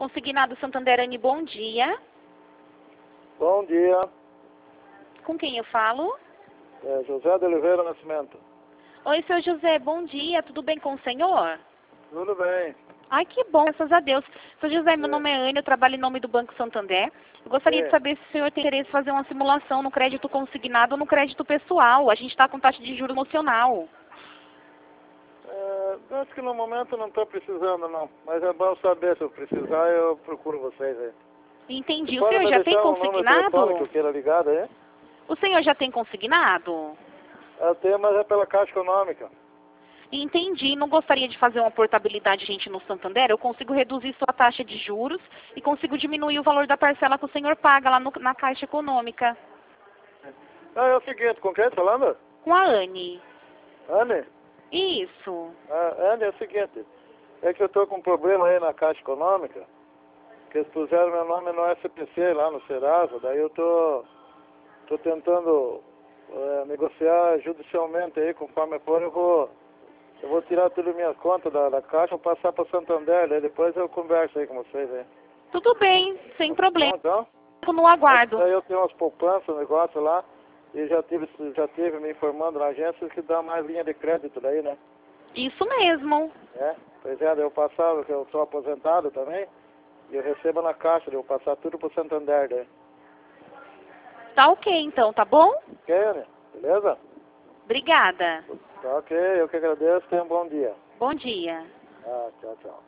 Consignado Santander, Anne, bom dia. Bom dia, Com quem eu falo? José de Oliveira Nascimento. Oi, seu José, bom dia. Tudo bem com o senhor? Tudo bem. Ai, que bom, graças a Deus. Seu José, meu nome é Anne, eu trabalho em nome do Banco Santander. Eu gostaria de saber se o senhor tem interesse em fazer uma simulação no crédito consignado ou no crédito pessoal. A gente está com taxa de juros emocional. Acho que no momento não estou precisando não, mas é bom saber, se eu precisar eu procuro vocês aí. Entendi. Você O senhor pode já me tem deixar um número de telefone que eu consignado? queira ligado aí? O senhor já tem consignado? Eu tenho, mas é pela Caixa Econômica. Entendi. Não gostaria de fazer uma portabilidade, gente, no Santander? Eu consigo reduzir sua taxa de juros e consigo diminuir o valor da parcela que o senhor paga lá na Caixa Econômica. É o seguinte, com quem tá falando? Com a Anne. Anne? Isso. Anne, é o seguinte, é que eu estou com um problema aí na Caixa Econômica, que eles puseram meu nome no SPC lá no Serasa, daí eu tô tentando negociar judicialmente aí, conforme for eu vou tirar tudo minhas contas da Caixa e passar para Santander, daí depois eu converso aí com vocês aí. Tudo bem, sem problema. Então, Fico no aguardo. daí eu tenho umas poupanças, um negócio lá, e já tive me informando na agência que dá mais linha de crédito daí, né? Isso mesmo. Pois é, daí eu passava, que eu sou aposentado também, e eu recebo na Caixa, daí eu vou passar tudo pro Santander daí. Tá ok, então, tá bom? Ok, Anne? Beleza? Obrigada. Tá ok, eu que agradeço, tenha um bom dia. Bom dia. Tchau, tchau.